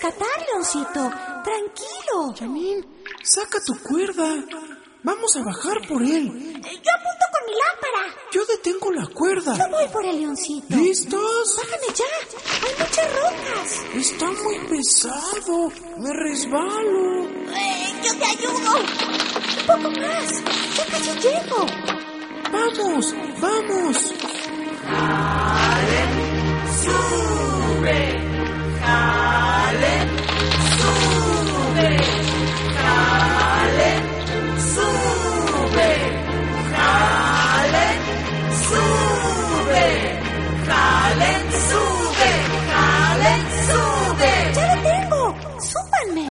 rescatar, Leoncito. Tranquilo. Janine, saca tu cuerda. Vamos a bajar por él. Yo apunto con mi lámpara. Yo detengo la cuerda. Yo voy por el Leoncito. ¿Listos? Bájame ya. Hay muchas rocas. Está muy pesado. Me resbalo. Yo te ayudo. Un poco más. Ya casi llego. ¡Vamos! ¡Vamos! ¡Sube!